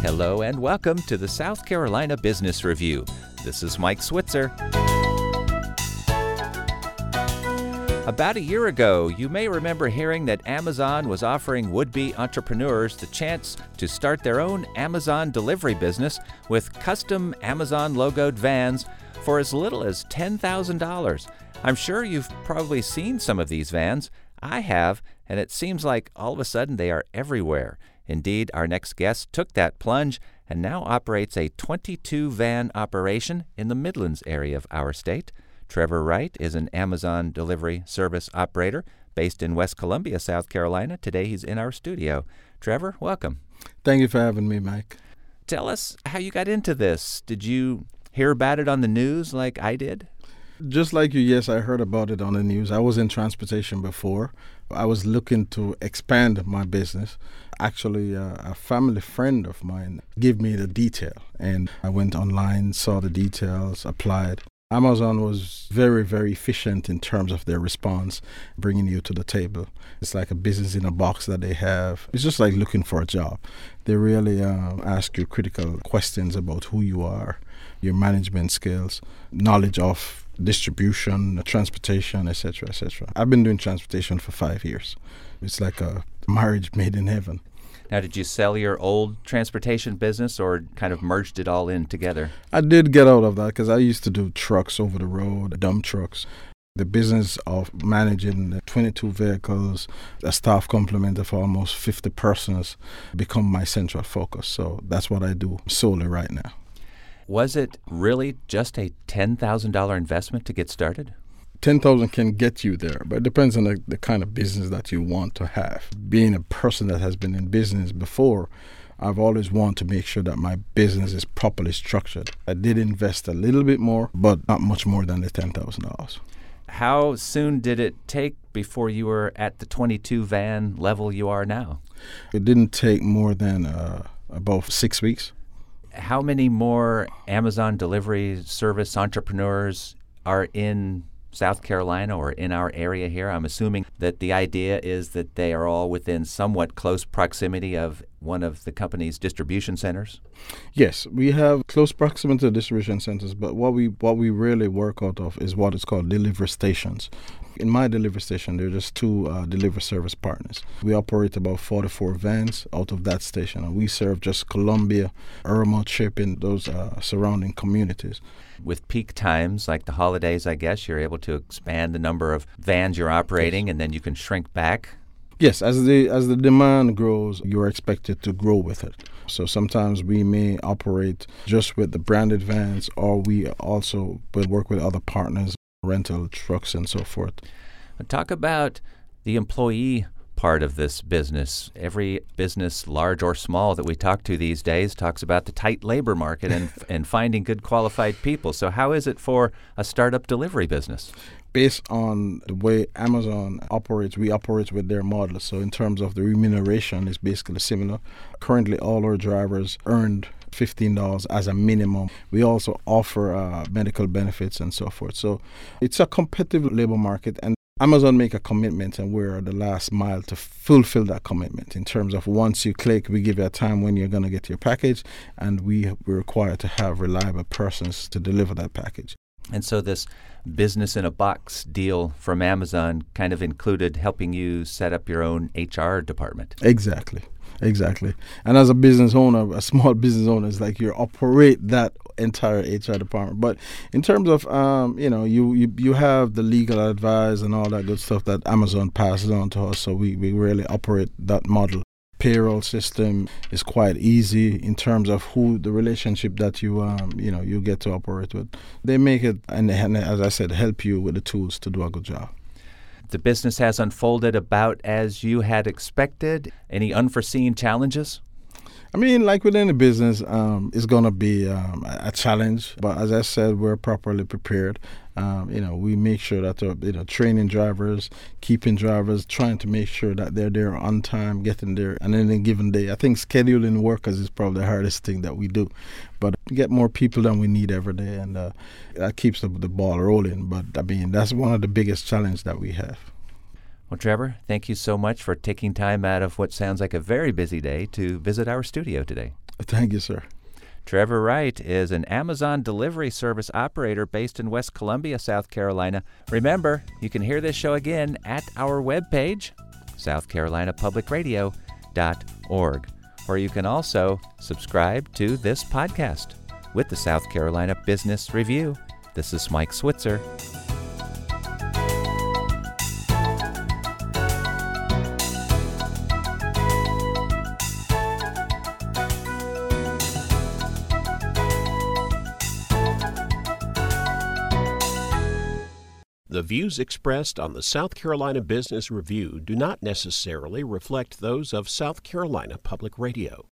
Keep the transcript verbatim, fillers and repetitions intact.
Hello and welcome to the South Carolina Business Review. This is Mike Switzer. About a year ago, you may remember hearing that Amazon was offering would-be entrepreneurs the chance to start their own Amazon delivery business with custom Amazon-logoed vans for as little as ten thousand dollars. I'm sure you've probably seen some of these vans. I have, and it seems like all of a sudden they are everywhere. Indeed, our next guest took that plunge and now operates a twenty-two van operation in the Midlands area of our state. Trevor Wright is an Amazon delivery service operator based in West Columbia, South Carolina. Today he's in our studio. Trevor, welcome. Thank you for having me, Mike. Tell us how you got into this. Did you hear about it on the news like I did? Just like you, yes, I heard about it on the news. I was in transportation before. I was looking to expand my business. Actually, uh, a family friend of mine gave me the detail, and I went online, saw the details, applied. Amazon was very, very efficient in terms of their response, bringing you to the table. It's like a business in a box that they have. It's just like looking for a job. They really uh, ask you critical questions about who you are, your management skills, knowledge of distribution, transportation, et cetera, et cetera. I've been doing transportation for five years. It's like a marriage made in heaven. Now, did you sell your old transportation business or kind of merged it all in together? I did get out of that because I used to do trucks over the road, dump trucks. The business of managing twenty-two vehicles, a staff complement of almost fifty persons, become my central focus. So that's what I do solely right now. Was it really just a ten thousand dollars investment to get started? ten thousand dollars can get you there, but it depends on the, the kind of business that you want to have. Being a person that has been in business before, I've always wanted to make sure that my business is properly structured. I did invest a little bit more, but not much more than the ten thousand dollars. How soon did it take before you were at the twenty-two van level you are now? It didn't take more than uh, about six weeks. How many more Amazon delivery service entrepreneurs are in South Carolina or in our area here? I'm assuming that the idea is that they are all within somewhat close proximity of one of the company's distribution centers? Yes, we have close proximity to distribution centers, but what we what we really work out of is what is called delivery stations. In my delivery station, there are just two uh, delivery service partners. We operate about forty-four vans out of that station, and we serve just Columbia, Irma, Chapin, those uh, surrounding communities. With peak times, like the holidays, I guess, you're able to expand the number of vans you're operating, yes. And then you can shrink back? Yes, as the as the demand grows, you're expected to grow with it. So sometimes we may operate just with the branded vans, or we also will work with other partners, rental trucks and so forth. Talk about the employee part of this business. Every business, large or small, that we talk to these days talks about the tight labor market and and finding good qualified people. So how is it for a startup delivery business? Based on the way Amazon operates, we operate with their model. So in terms of the remuneration, it's basically similar. Currently, all our drivers earned fifteen dollars as a minimum. We also offer uh, medical benefits and so forth. So it's a competitive labor market, and Amazon make a commitment, and we're the last mile to fulfill that commitment. In terms of once you click, we give you a time when you're going to get your package, and we we're required to have reliable persons to deliver that package. And so this business in a box deal from Amazon kind of included helping you set up your own H R department. Exactly. Exactly. And as a business owner, a small business owner, it's like you operate that entire H R department. But in terms of, um, you know, you, you you have the legal advice and all that good stuff that Amazon passes on to us. So we, we really operate that model. Payroll system is quite easy in terms of who the relationship that you um you know you get to operate with. They make it, and, and as I said, help you with the tools to do a good job. The business has unfolded about as you had expected. Any unforeseen challenges? I mean, like with any business, um, it's going to be um, a challenge. But as I said, we're properly prepared. Um, you know, we make sure that they're, you know, training drivers, keeping drivers, trying to make sure that they're there on time, getting there on any given day. I think scheduling workers is probably the hardest thing that we do. But we get more people than we need every day, and uh, that keeps the, the ball rolling. But, I mean, that's one of the biggest challenges that we have. Well, Trevor, thank you so much for taking time out of what sounds like a very busy day to visit our studio today. Thank you, sir. Trevor Wright is an Amazon delivery service operator based in West Columbia, South Carolina. Remember, you can hear this show again at our webpage, south carolina public radio dot org, or you can also subscribe to this podcast with the South Carolina Business Review. This is Mike Switzer. The views expressed on the South Carolina Business Review do not necessarily reflect those of South Carolina Public Radio.